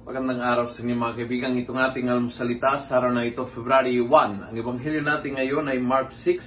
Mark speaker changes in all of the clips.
Speaker 1: Magandang araw sa inyo mga kaibigan. Itong ating almusalita sa araw na ito, February 1. Ang ebanghelyo natin ngayon ay Mark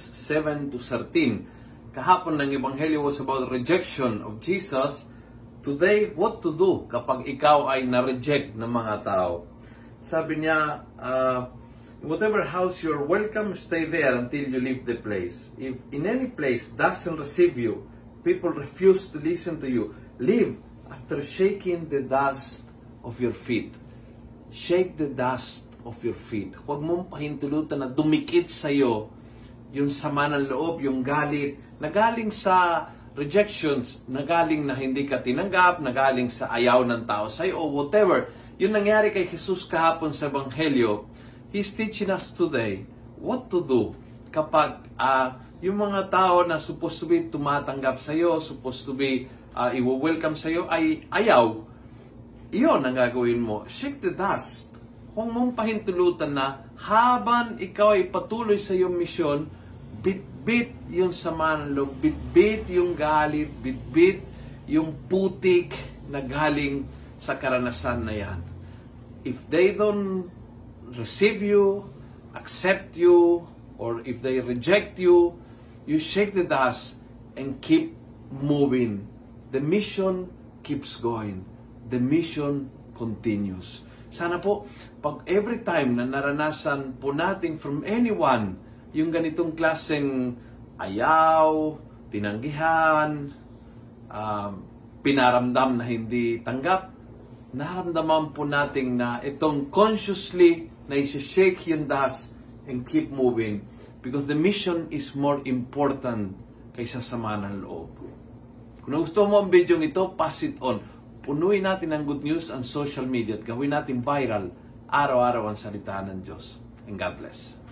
Speaker 1: 6:7-13. Kahapon ng ebanghelyo was about rejection of Jesus. Today, what to do kapag ikaw ay na-reject ng mga tao? Sabi niya, whatever house you're welcome, stay there until you leave the place. If in any place doesn't receive you, people refuse to listen to you, leave after shaking the dust of your feet. Shake the dust of your feet. Huwag mong pahintulutan na dumikit sa iyo yung sama ng loob, yung galit, na galing sa rejections, na galing na hindi ka tinanggap, na galing sa ayaw ng tao sa iyo, or whatever. Yung nangyari kay Jesus kahapon sa Ebanghelyo, He's teaching us today what to do kapag yung mga tao na supposed to be tumatanggap sa iyo, supposed to be i-welcome sa iyo, ay ayaw. Iyon ang gagawin mo. Shake the dust. Huwag mong pahintulutan na habang ikaw ay patuloy sa iyong misyon, bit-bit yung sama ng loob, bit-bit yung galit, bit-bit yung putik na galing sa karanasan na yan. If they don't receive you, accept you, or if they reject you, you shake the dust and keep moving. The mission keeps going. The mission continues. Sana po, pag every time na naranasan po natin from anyone, yung ganitong klaseng ayaw, tinanggihan, pinaramdam na hindi tanggap, naramdaman po natin na itong consciously na isi-shake yung dust and keep moving because the mission is more important kaysa sama ng loob. Kung gusto mo ang video ito, pass it on. Punuin natin ang good news ang social media at gawin natin viral araw-araw ang salita ng Diyos. And God bless.